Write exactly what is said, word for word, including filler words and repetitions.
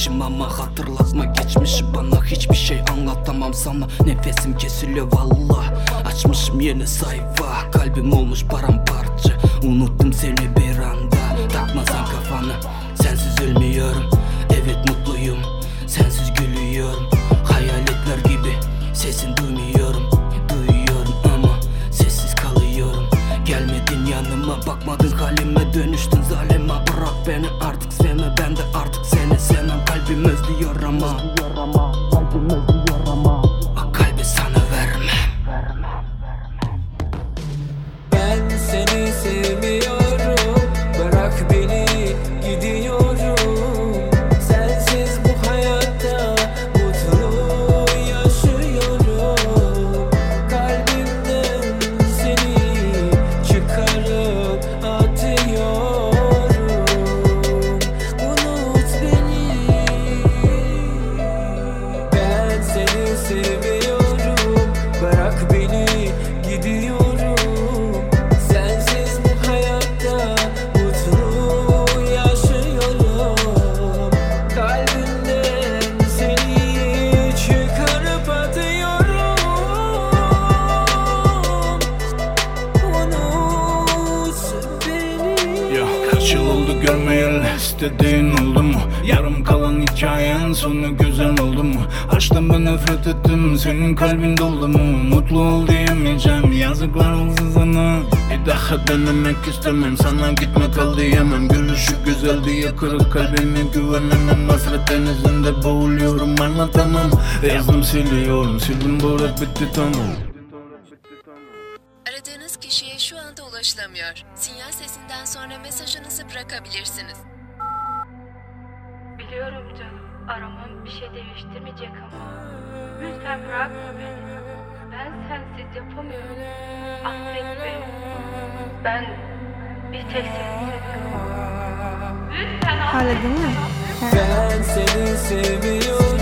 gelmişim ama hatırlatma geçmişi bana. Hiçbir şey anlatamam sana, nefesim kesiliyor valla. Açmışım yeni sayfa, kalbim olmuş paramparça. Unuttum seni bir anda, takma sen kafanı. Sensiz ölmüyorum, evet mutluyum. Sensiz gülüyorum, hayaletler gibi. Sesin duymuyorum, duyuyorum ama sessiz kalıyorum. Gelmedin yanıma, bakmadın halime, dönüştün zalime. Bırak beni artık, sevme, ben de artık seni sevmem. Kalbim özlüyor ama, kalbim özlüyor ama o kalbi sana vermem. Ben seni sevmiyorum, bırak beni gidiyorum. Sensiz bu hayatta mutlu yaşıyorum. Kalbimden seni çıkarıp atıyorum. Unut beni. Ben seni seviyorum, bırak beni gidiyorum. Sensiz bu hayatta mutlu yaşıyorum. Kalbimden seni çıkarıp atıyorum. Unut beni. Ya kaç yıl oldu görmeyeli, istediğin oldu mu? Yarım kalan hikayen sonu güzel oldu mu? Aşktan ben nefret ettim, senin kalbin doldu mu? Mutlu ol diyemeyeceğim, yazıklar olsun sana. Bir daha denemek istemem, sana gitme kal diyemem. Gülüşü güzel diye kırık kalbime güvenemem. Hasret denizinde boğuluyorum, anlatamam. Yazdım siliyorum, sildim bu rap bitti tamam. Aradığınız kişiye şu anda ulaşılamıyor. Sinyal sesinden sonra mesajınızı bırakabilirsiniz. Biliyorum canım, aramam bir şey değiştirmeyecek ama lütfen bırakma beni. Ben sensiz yapamıyorum. Affet beni. Ben bir tek seni seviyorum. Lütfen affet. Hala değil mi? Ben seni seviyorum.